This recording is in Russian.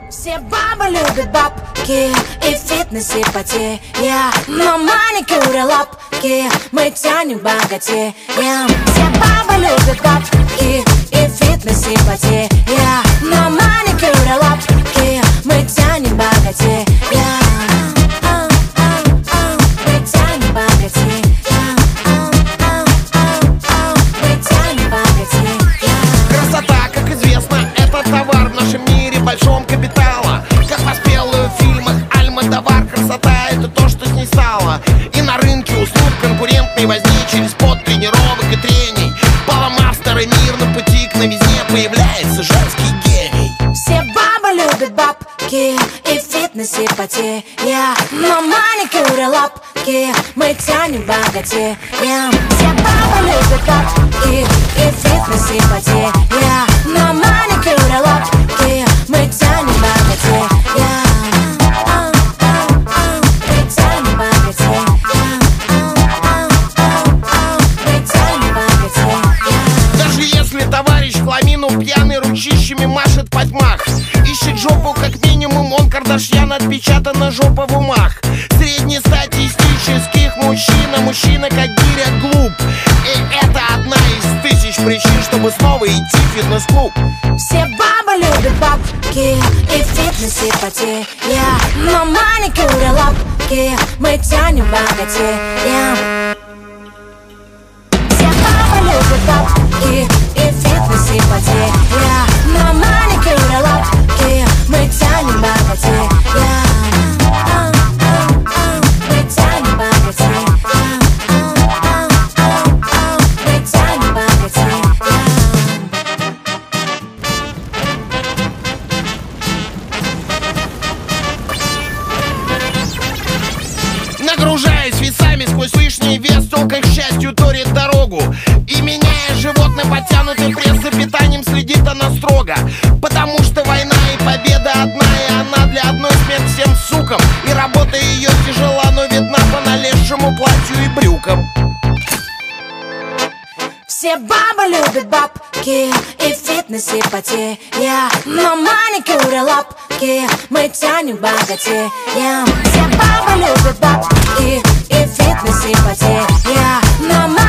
Все бабы любят бабки и фитнес и потея, но маникюр и лапки мы тянем богатея. Все бабы любят бабки и фитнес и потея, но маникюр и лапки мы тянем богатея. Мы тянем богатея. Мы тянем богатея. Красота, как известно, это товар в нашем мире большом капитала. Как воспел в фильмах Альмодовар, красота — это то, что с ней стало. И на рынке услуг конкурентной возни через пот тренировок и трений, поломав старый мир на пути к новизне, появляется женский гений. Все бабы любят бабки и фитнес и потея, но маникюр и лапки мы тянем богатея. Все бабы любят бабки и фитнес и потея, но маникюр и лапки мы тянем богатея. Мы тянем богатея. Мы тянем богатея. Даже если товарищ хламину пьяный ручищами машет по тьмах, ищет жопу как минимум, он Кардашьян, отпечатана жопа в умах. Среднестатистических мужчина как гиря глуп. И это одна из тысяч причин, чтобы снова идти в фитнес-клуб. Все бабы любят бабки и фитнес и потея, но маникюр и лапки мы тянем богатея. Все бабы любят бабки и фитнес и потея, но маникюр и лапки мы тянем богатея. Мы тянем богатея. Мы тянем богатея. Нагружаясь весами сквозь лишний вес, только к счастью торит дорогу. И меняя животное подтянутый пресс, за питанием следит она строго. Потому что война и победа одна, и она для одной смерть всем сукам. И работа ее тяжела, но видна по налезшему платью и брюкам. Все бабы любят бабки и фитнес и потея, но маникюр и лапки мы тянем богатея. Все бабы любят бабки и фитнес и потея, но